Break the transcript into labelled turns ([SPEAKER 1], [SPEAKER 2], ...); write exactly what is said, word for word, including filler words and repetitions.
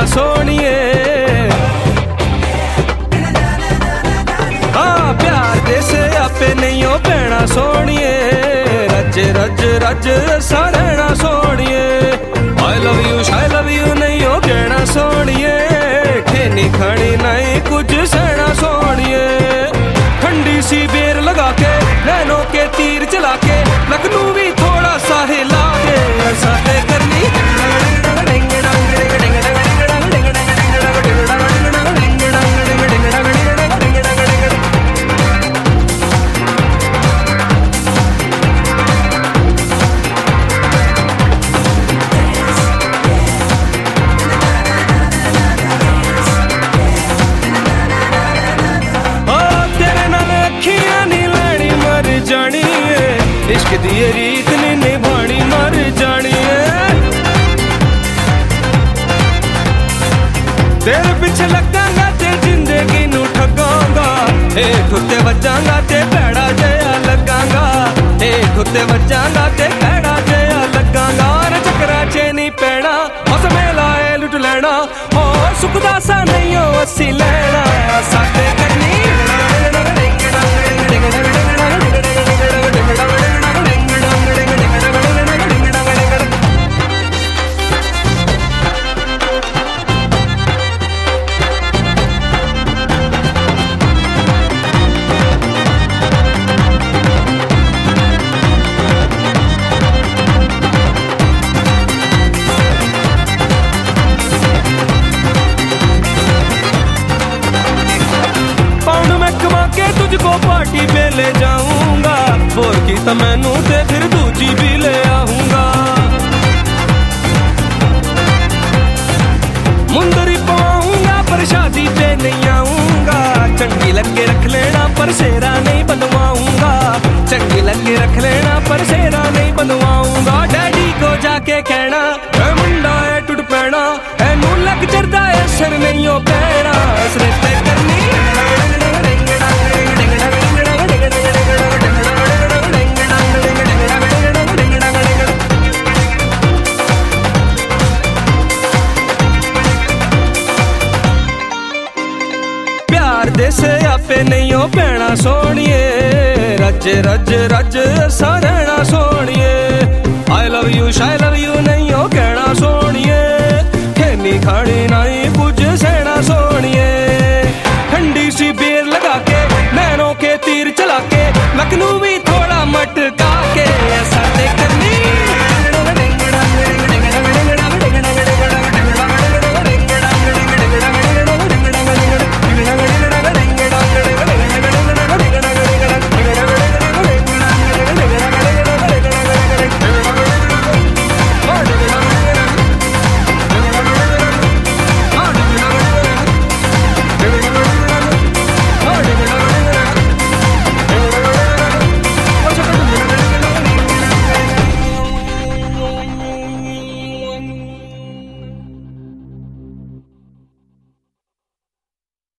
[SPEAKER 1] भैना सोनिए। हाँ प्यार दे से आपे नहीं हो भैना सोनिए, रज रज रज सा रहना सोनिए। I love you I love you नहीं हो कहना सोनिए, खेनी खानी नहीं कुछ सहना सोनिए। ठंडी सी बेर लगा के नैनों के तीर चला के, लखनऊ भी थोड़ा सा हिला के, ऐसा करनी इश्क दी रीत नी निभानी मर जानी है। तेरे पीछे लगांगा ते जिंदगी नू ठगांगा, हेठ उत्ते वजांगा ते भैड़ा जया लगांगा, हेठ उत्ते वजांगा ते भैड़ा जया लगांगा। चक्करा च नहीं पैना उस मेला है लुट लेना, हो सुखदा सा नहीं हो अस्सी लेना साथे करनी। तुझको पार्टी पे ले जाऊंगा, बोर की तो मैनू ते फिर दूजी भी ले आऊंगा। मुंदरी पाऊंगा पर शादी पे नहीं आऊंगा, चंगी लग के रख लेना पर सेरा नहीं बनवाऊंगा, चंगी लग के रख लेना पर सेरा नहीं बनवाऊंगा। डैडी को जाके कहना ए मुंडा है टुट पैना, ए नू लग चढ़दा है सर नहीं हो पैना, रिश्ते करनी दे से आपे नहीं हो भैना सोनिए, रज रज रज सा रहना सोनिए। I love you I love you नहीं हो कहना सोनिए, खेनी खानी नहीं कुछ सहना सोनिए। ठंडी सी बेर लगा के नैनों के तीर चला के, लखनऊ भी